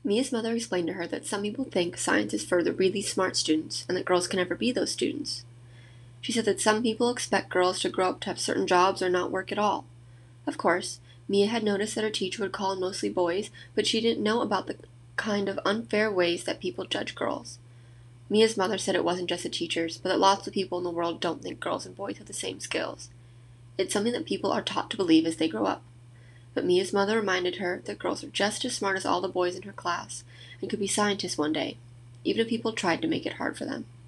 Mia's mother explained to her that some people think science is for the really smart students and that girls can never be those students. She said that some people expect girls to grow up to have certain jobs or not work at all. Of course, Mia had noticed that her teacher would call in mostly boys, but she didn't know about the kind of unfair ways that people judge girls. Mia's mother said it wasn't just the teachers, but that lots of people in the world don't think girls and boys have the same skills. It's something that people are taught to believe as they grow up. But Mia's mother reminded her that girls are just as smart as all the boys in her class and could be scientists one day, even if people tried to make it hard for them.